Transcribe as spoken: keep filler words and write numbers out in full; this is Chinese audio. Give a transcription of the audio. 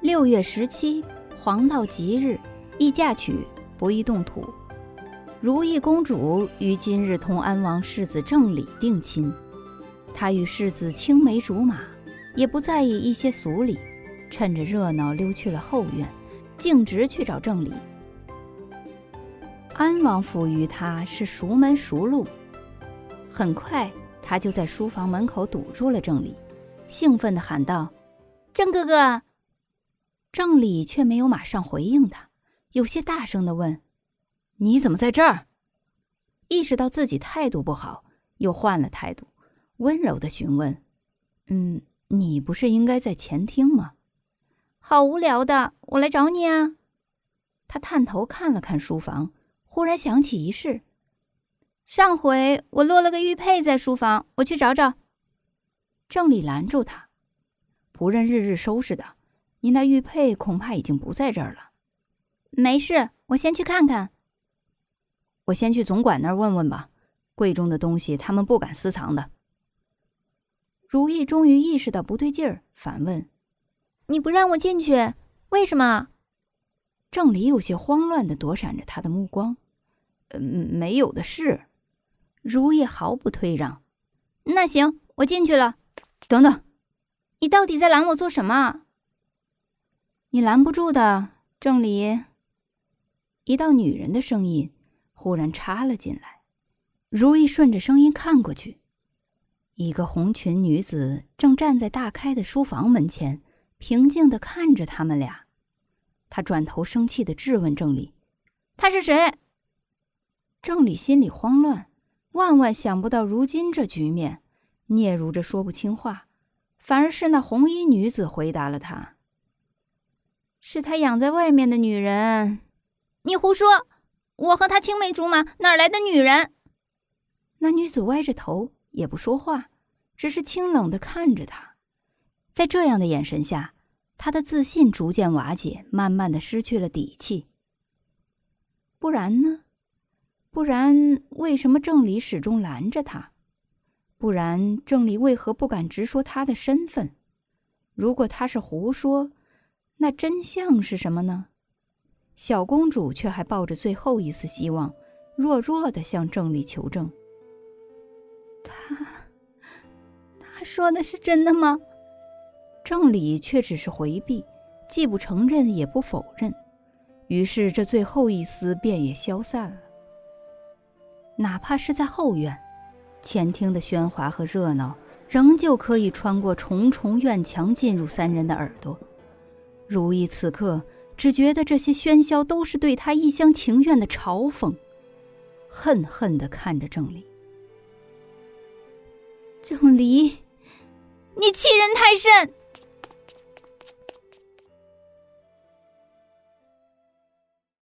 六月十七，黄道吉日，宜嫁娶，不宜动土。如意公主于今日同安王世子正礼定亲，她与世子青梅竹马，也不在意一些俗礼，趁着热闹溜去了后院，径直去找正礼。安王府与他是熟门熟路，很快他就在书房门口堵住了正礼，兴奋地喊道：“郑哥哥！”正礼却没有马上回应他，有些大声地问：“你怎么在这儿？”意识到自己态度不好，又换了态度，温柔地询问：“嗯，你不是应该在前厅吗？”“好无聊的，我来找你啊。”他探头看了看书房，忽然想起一事：“上回我落了个玉佩在书房，我去找找。”正礼拦住他：“仆人日日收拾的，你那玉佩恐怕已经不在这儿了。”“没事，我先去看看。”“我先去总管那儿问问吧，贵重的东西他们不敢私藏的。”如意终于意识到不对劲儿，反问：“你不让我进去，为什么？”正礼有些慌乱地躲闪着他的目光：“呃，没有的事。”如意毫不退让：“那行，我进去了。”“等等，你到底在拦我做什么？”“你拦不住的，正礼。”一道女人的声音忽然插了进来。如意顺着声音看过去，一个红裙女子正站在大开的书房门前，平静地看着他们俩。她转头生气地质问正礼：“她是谁？”正礼心里慌乱，万万想不到如今这局面，嗫嚅着说不清话，反而是那红衣女子回答了他：“是他养在外面的女人。”“你胡说！我和他青梅竹马，哪来的女人？”那女子歪着头，也不说话，只是清冷地看着他。在这样的眼神下，他的自信逐渐瓦解，慢慢地失去了底气。不然呢？不然为什么正礼始终拦着他？不然正礼为何不敢直说他的身份？如果他是胡说，那真相是什么呢？小公主却还抱着最后一丝希望，弱弱地向正礼求证：“他他说的是真的吗？”正礼却只是回避，既不承认也不否认，于是这最后一丝便也消散了。哪怕是在后院，前厅的喧哗和热闹仍旧可以穿过重重院墙进入三人的耳朵。如意此刻只觉得这些喧嚣都是对他一厢情愿的嘲讽，恨恨地看着正礼：“正礼，你欺人太甚！”